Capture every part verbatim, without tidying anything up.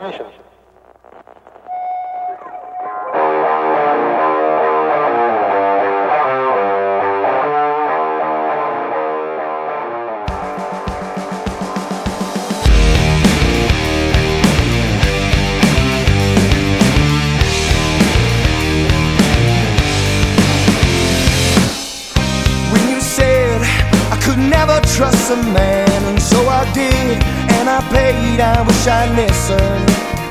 Nation. Never trust a man, and so I did, and I paid. I wish I listened.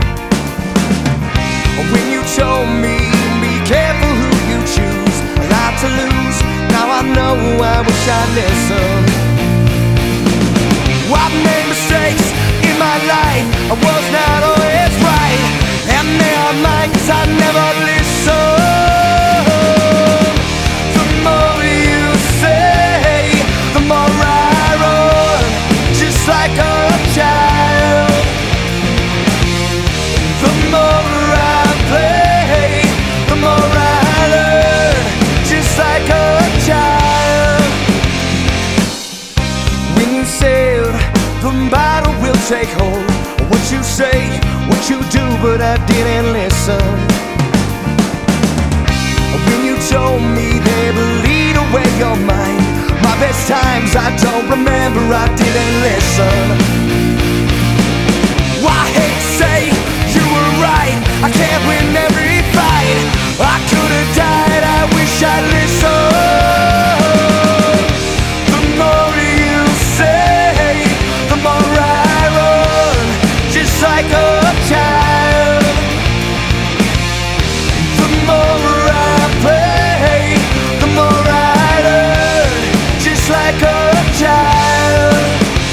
When you told me, be careful who you choose, a lot to lose. Now I know, I wish I listened. I've made mistakes in my life, I was not always right, and there are nights I never listen. The more you say, the more I run, just like a child. The more I play, the more I learn, just like a child. When you said the battle will take hold, what you say, what you do, but I didn't listen. When you told me they would lead away your mind, my best times I don't remember, I didn't listen. I hate to say you were right, I can't win every fight. I could have died, I wish I listened. The more you say, the more I run, just like a child. The more I play, the more I learn, just like a child.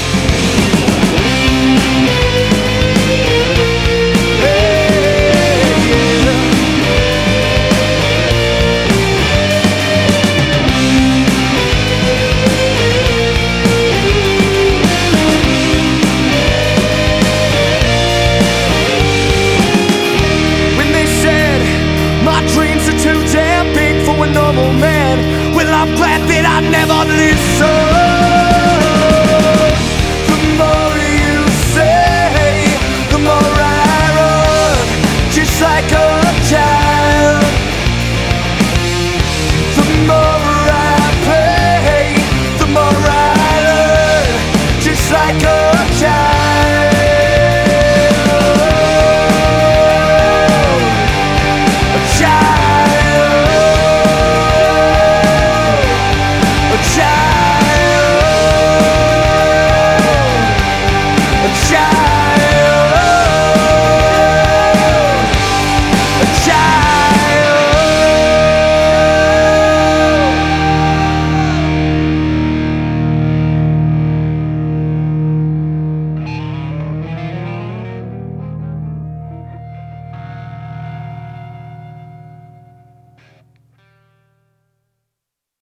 When they said my dreams are too damn big for a normal man, well, I'm glad that I never listened.